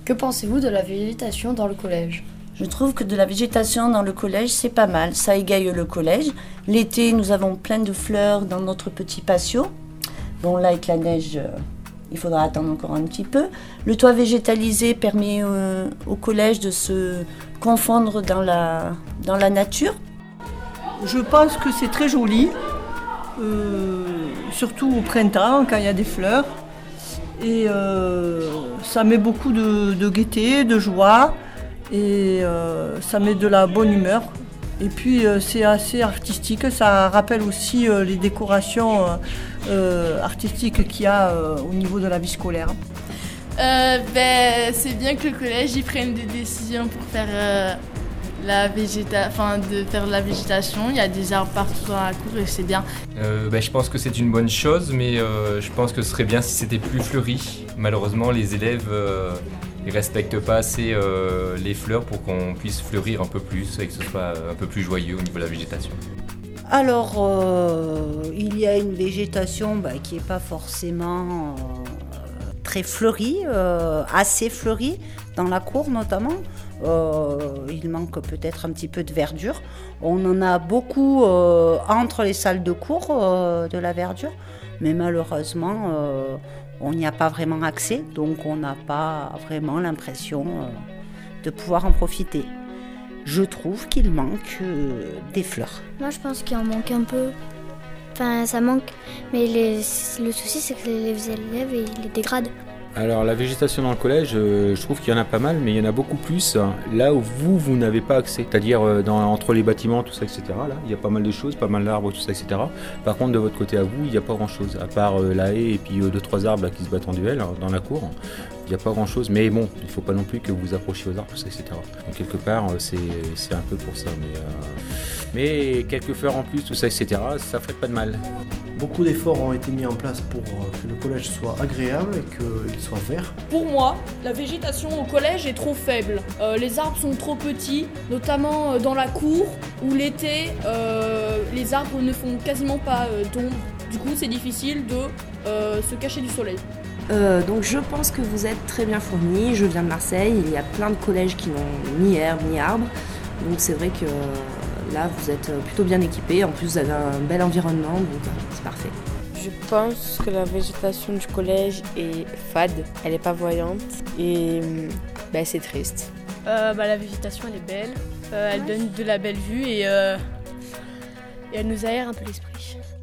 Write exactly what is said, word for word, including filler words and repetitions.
Que pensez-vous de la végétation dans le collège ? Je trouve que de la végétation dans le collège, c'est pas mal. Ça égaye le collège. L'été, nous avons plein de fleurs dans notre petit patio. Bon, là, avec la neige, euh, il faudra attendre encore un petit peu. Le toit végétalisé permet euh, au collège de se confondre dans la, dans la nature. Je pense que c'est très joli, euh, surtout au printemps, quand il y a des fleurs. Et euh, ça met beaucoup de, de gaieté, de joie. Et euh, ça met de la bonne humeur. Et puis euh, c'est assez artistique, ça rappelle aussi euh, les décorations euh, euh, artistiques qu'il y a euh, au niveau de la vie scolaire. Euh, ben, c'est bien que le collège il prenne des décisions pour faire euh, la végéta- enfin, de faire de la végétation. Il y a des arbres partout dans la cour et c'est bien. Euh, ben, je pense que c'est une bonne chose, mais euh, je pense que ce serait bien si c'était plus fleuri. Malheureusement, les élèves euh, ils respectent pas assez euh, les fleurs pour qu'on puisse fleurir un peu plus et que ce soit un peu plus joyeux au niveau de la végétation. Alors, euh, il y a une végétation bah, qui n'est pas forcément euh, très fleurie, euh, assez fleurie, dans la cour notamment. Euh, il manque peut-être un petit peu de verdure. On en a beaucoup euh, entre les salles de cours, euh, de la verdure, mais malheureusement, euh, on n'y a pas vraiment accès, donc on n'a pas vraiment l'impression euh, de pouvoir en profiter. Je trouve qu'il manque euh, des fleurs. Moi, je pense qu'il en manque un peu. Enfin, ça manque, mais les, le souci, c'est que les élèves, ils les dégradent. Alors la végétation dans le collège, euh, je trouve qu'il y en a pas mal, mais il y en a beaucoup plus hein, là où vous, vous n'avez pas accès. C'est-à-dire euh, dans, entre les bâtiments, tout ça, et cetera. Là, il y a pas mal de choses, pas mal d'arbres, tout ça, et cetera. Par contre, de votre côté à vous, il n'y a pas grand-chose, à part euh, la haie et puis euh, deux, trois arbres là, qui se battent en duel dans la cour. Il n'y a pas grand-chose, mais bon, il ne faut pas non plus que vous vous approchiez aux arbres, tout ça, et cetera. Donc quelque part, euh, c'est, c'est un peu pour ça. Mais, euh, mais quelques fleurs en plus, tout ça, et cetera, ça ferait pas de mal. Beaucoup d'efforts ont été mis en place pour que le collège soit agréable et qu'il soit vert. Pour moi, la végétation au collège est trop faible. Euh, les arbres sont trop petits, notamment dans la cour, où l'été, euh, les arbres ne font quasiment pas euh, d'ombre. Du coup, c'est difficile de euh, se cacher du soleil. Euh, donc je pense que vous êtes très bien fournis. Je viens de Marseille, il y a plein de collèges qui n'ont ni herbe ni arbre. Donc c'est vrai que là, vous êtes plutôt bien équipés. En plus, vous avez un bel environnement, donc c'est parfait. Je pense que la végétation du collège est fade, elle n'est pas voyante et bah, c'est triste. Euh, bah, la végétation, elle est belle, euh, elle donne de la belle vue et, euh, et elle nous aère un peu l'esprit.